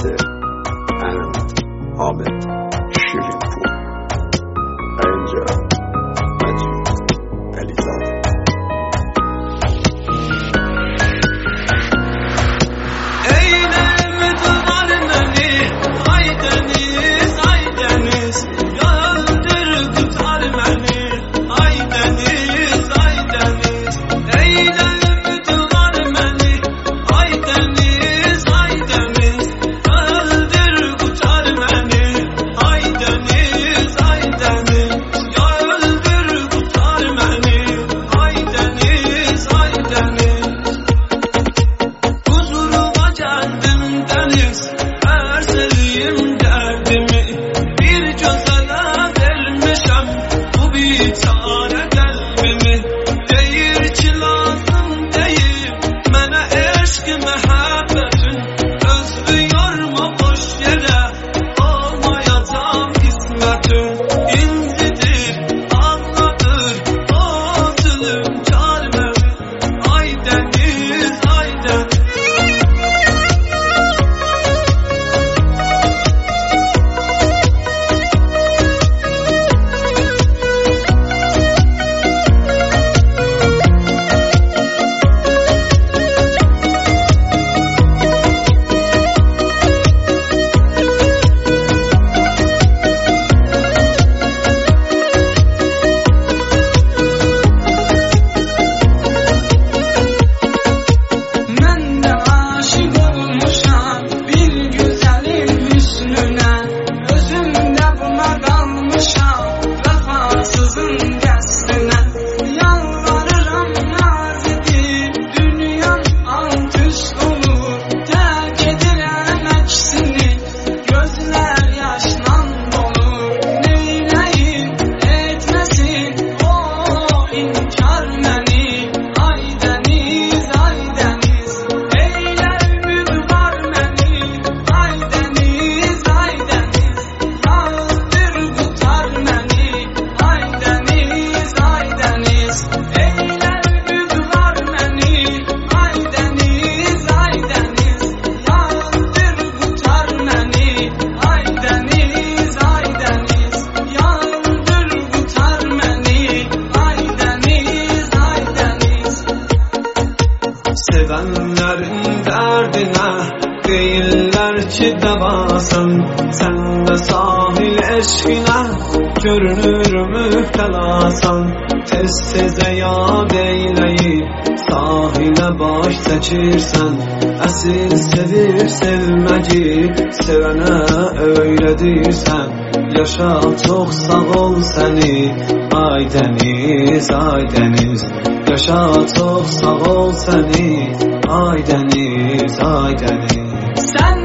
Beste and Ahmet Şirinpur. Ayrıca Necip Elizade. Sevenlerin derdine değiller ki devasan, sen de sahil eşkine görünür müptelasan. Tez teze yad eyleyip sahile baş seçirsen, esil sevir sevmeci sevene öyledirsen. Yaşa çok sağ ol seni ay deniz ay deniz. Yaşa çok sağ ol seni ay deniz ay deniz. Sen